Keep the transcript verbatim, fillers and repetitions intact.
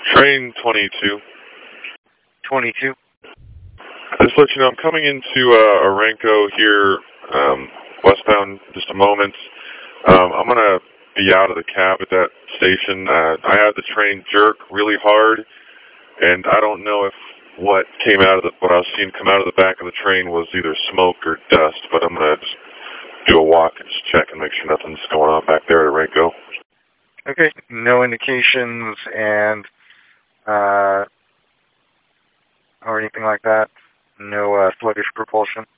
Train twenty-two. twenty-two. Just to let you know, I'm coming into uh, Orenco here, um, westbound in just a moment. Um, I'm going to be out of the cab at that station. Uh, I had the train jerk really hard, and I don't know if what came out of the, what I was seeing come out of the back of the train was either smoke or dust, but I'm going to just do a walk and just check and make sure nothing's going on back there at Orenco. Okay, no indications and, uh, or anything like that? No uh, sluggish propulsion?